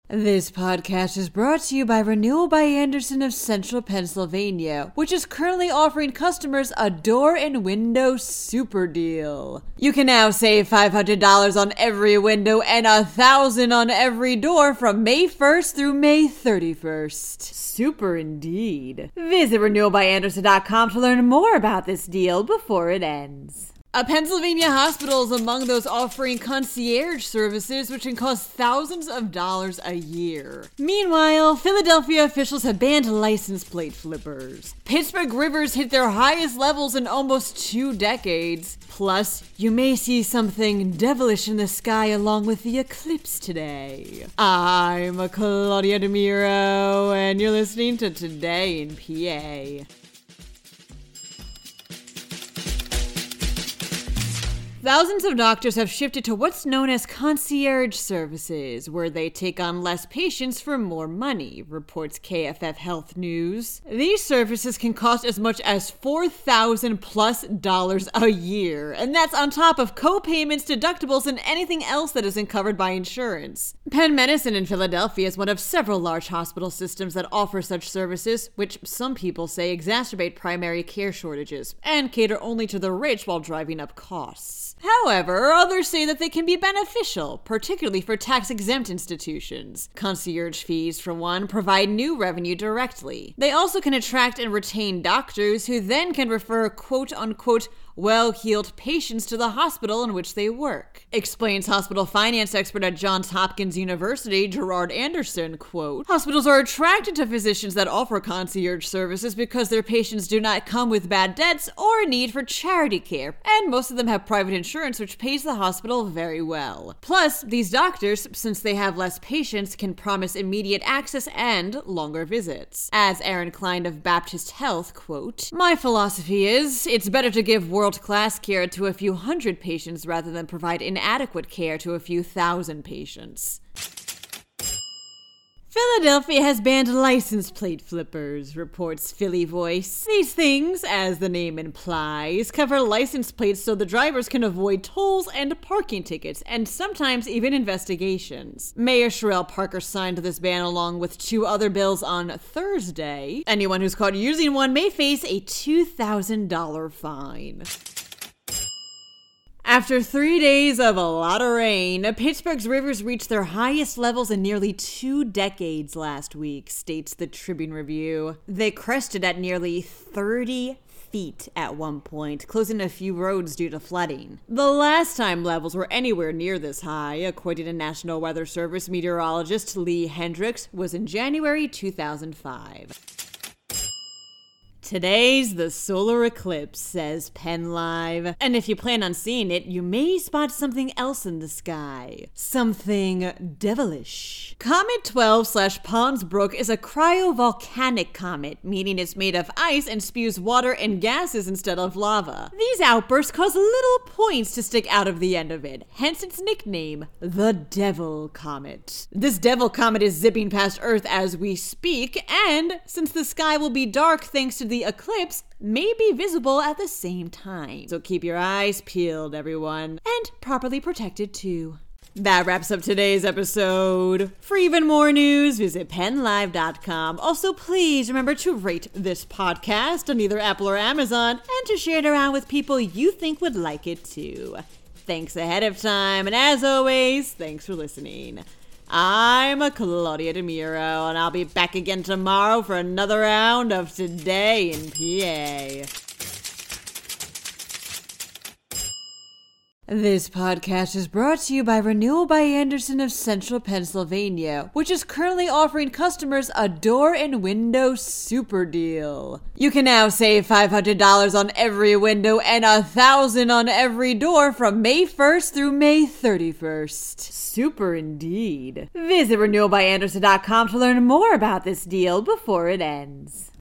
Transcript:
This podcast is brought to you by Renewal by Andersen of Central Pennsylvania, which is currently offering customers a door and window super deal. You can now save $500 on every window and $1,000 on every door from May 1st through May 31st. Super indeed. Visit renewalbyandersen.com to learn more about this deal before it ends. A Pennsylvania hospital is among those offering concierge services, which can cost thousands of dollars a year. Meanwhile, Philadelphia officials have banned license plate flippers. Pittsburgh rivers hit their highest levels in almost 2 decades. Plus, you may see something devilish in the sky along with the eclipse today. I'm Claudia DeMiro, and you're listening to Today in PA. Thousands of doctors have shifted to what's known as concierge services, where they take on less patients for more money, reports KFF Health News. These services can cost as much as $4,000+ a year, and that's on top of co-payments, deductibles, and anything else that isn't covered by insurance. Penn Medicine in Philadelphia is one of several large hospital systems that offer such services, which some people say exacerbate primary care shortages and cater only to the rich while driving up costs. However, others say that they can be beneficial, particularly for tax-exempt institutions. Concierge fees, for one, provide new revenue directly. They also can attract and retain doctors who then can refer quote-unquote well-heeled patients to the hospital in which they work. Explains hospital finance expert at Johns Hopkins University, Gerard Anderson, quote, "Hospitals are attracted to physicians that offer concierge services because their patients do not come with bad debts or a need for charity care, and most of them have private insurance which pays the hospital very well. Plus, these doctors, since they have less patients, can promise immediate access and longer visits." As Aaron Klein of Baptist Health, quote, "My philosophy is, it's better to give world-class care to a few hundred patients rather than provide inadequate care to a few thousand patients." Philadelphia has banned license plate flippers, reports Philly Voice. These things, as the name implies, cover license plates so the drivers can avoid tolls and parking tickets, and sometimes even investigations. Mayor Sherrell Parker signed this ban along with 2 other bills on Thursday. Anyone who's caught using one may face a $2,000 fine. After 3 days of a lot of rain, Pittsburgh's rivers reached their highest levels in nearly 2 decades last week, states the Tribune Review. They crested at nearly 30 feet at one point, closing a few roads due to flooding. The last time levels were anywhere near this high, according to National Weather Service meteorologist Lee Hendricks, was in January 2005. Today's the solar eclipse, says PennLive. And if you plan on seeing it, you may spot something else in the sky. Something devilish. Comet 12/Pons Brook is a cryovolcanic comet, meaning it's made of ice and spews water and gases instead of lava. These outbursts cause little points to stick out of the end of it, hence its nickname, the Devil Comet. This Devil Comet is zipping past Earth as we speak, and since the sky will be dark thanks to the eclipse, may be visible at the same time. So keep your eyes peeled, everyone, and properly protected too. That wraps up today's episode. For even more news, visit PennLive.com. Also, please remember to rate this podcast on either Apple or Amazon and to share it around with people you think would like it too. Thanks ahead of time, and as always, thanks for listening. I'm Claudia DeMiro, and I'll be back again tomorrow for another round of Today in PA. This podcast is brought to you by Renewal by Andersen of Central Pennsylvania, which is currently offering customers a door and window super deal. You can now save $500 on every window and $1,000 on every door from May 1st through May 31st. Super indeed. Visit renewalbyandersen.com to learn more about this deal before it ends.